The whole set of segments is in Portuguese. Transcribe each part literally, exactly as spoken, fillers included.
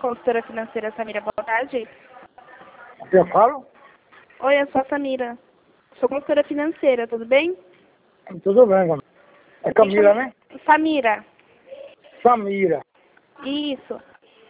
consultora financeira Samira, boa tarde. Eu falo? Oi, eu sou a Samira. Sou consultora financeira, tudo bem? Tudo bem, Camila. É Camila, né? Samira. Samira. Isso.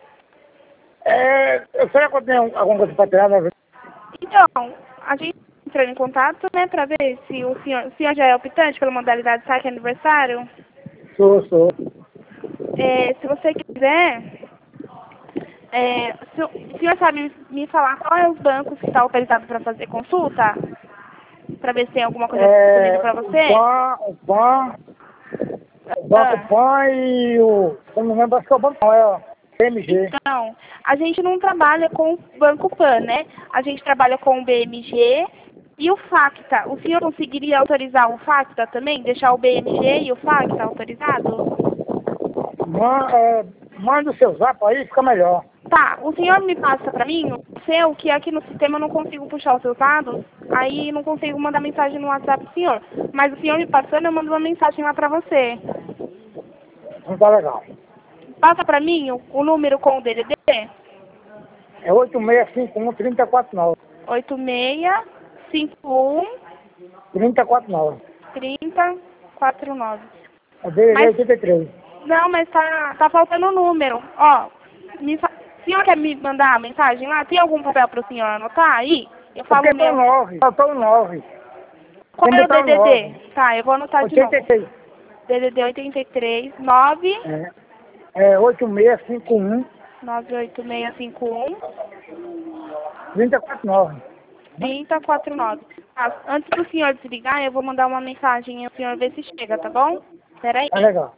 É, eu sei que eu tenho alguma coisa para tirar, né? Então, a gente entrou em contato, né, para ver se o senhor, o senhor já é optante pela modalidade saque aniversário. Sou, sou. É, se você quiser, é, se, o senhor sabe me, me falar qual é os bancos que está autorizado para fazer consulta? Para ver se tem alguma coisa disponível É, para o você? PAN, o PAN, o Banco Ah, PAN e o... Eu não lembro, acho que é o Banco PAN, é o C M G. então, a gente não trabalha com o Banco Pan, né? A gente trabalha com o B M G e o Facta. O senhor conseguiria autorizar o Facta também? Deixar o B M G e o Facta autorizados? Man, é, manda o seu zap aí, fica melhor. Tá, o senhor me passa para mim o seu, que aqui no sistema eu não consigo puxar os seus dados, aí não consigo mandar mensagem no WhatsApp do senhor. Mas o senhor me passando, eu mando uma mensagem lá para você. Não tá legal. Passa para mim o, o número com o D D D? É oito seis cinco um, três quatro nove. oito seis cinco um, três quatro nove. três quatro nove. É D D D Mas, oitenta e três. não, mas tá, tá faltando o número. Ó, me fa... o senhor quer me mandar a mensagem lá? Tem algum papel para o senhor anotar aí? Eu falo Porque o tá o meu. nove. Faltou o nove. Qual Tem é que o botar o D D D? nove. Tá, eu vou anotar de oitenta novo. e seis. D D D oitenta e três, nove, É, é oito seis cinco um, nove oito seis cinco um, três quatro nove. três quatro nove. Ah, antes do senhor desligar, eu vou mandar uma mensagem e o senhor ver se chega, tá bom? Peraí. Tá legal.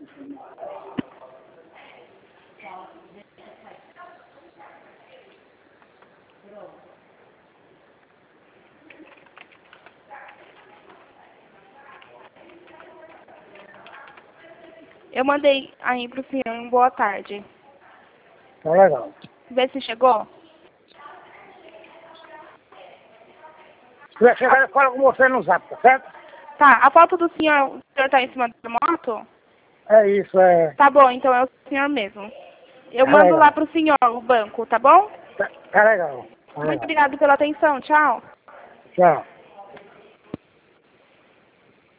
Eu mandei aí pro senhor um boa tarde. Tá legal. Vê se chegou. Se vai chegar, eu falo com você no zap, tá certo? Tá, a foto do senhor, o senhor tá em cima da moto? É isso, é. Tá bom, então é o senhor mesmo. Eu Tá mando lá legal. pro senhor o banco, tá bom? Tá, tá legal. Tá Muito legal. obrigado pela atenção, tchau. Tchau.